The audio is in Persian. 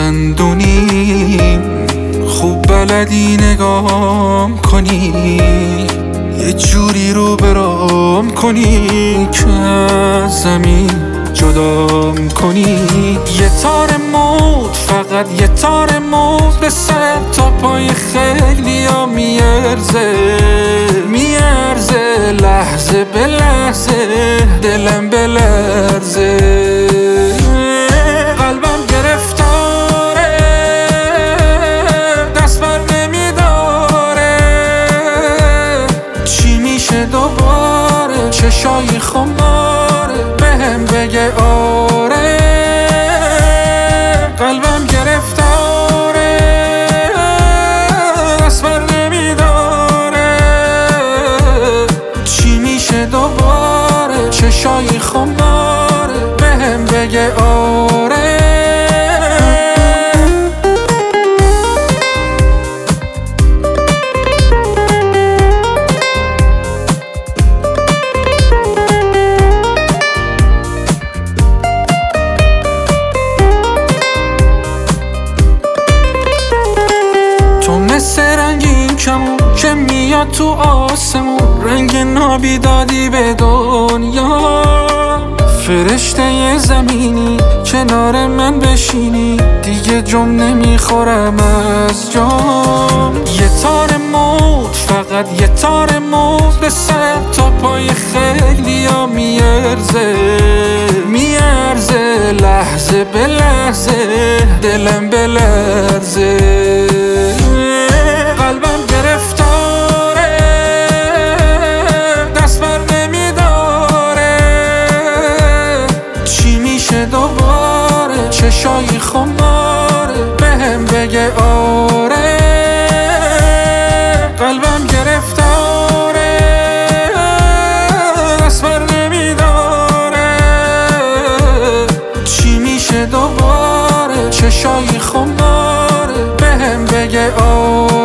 دندونی خوب بلدی نگام کنی، یه جوری رو برام کنی که از زمین جدام کنی. یه تار موت، فقط یه تار موت به سر تا پای خیلی ها میارزه، لحظه به لحظه دلم بلرزه. قلبم گرفتاره، دست بر نمیداره، چی میشه دوباره؟ چشای خماره بهم بگه آره. قلبم گرفتاره، دست بر نمیداره، چی میشه دوباره؟ چشای خماره بهم بگه آره. مثل رنگین کمون که میاد تو آسمون، رنگ نابیدادی به دنیا. فرشته زمینی کنار من بشینی، دیگه جم نمیخورم از جام. یه تار موت، فقط یه تار موت به سر تا پای خیلی ها میارزه، لحظه به لحظه دلم بلرزه. قلبم گرفتاره، دست بر نمیداره، چی میشه دوباره؟ چشای خماره بهم بگه آره. قلبم گرفتاره، دست بر نمیداره، چی میشه دوباره؟ چشای خماره بهم بگه آره.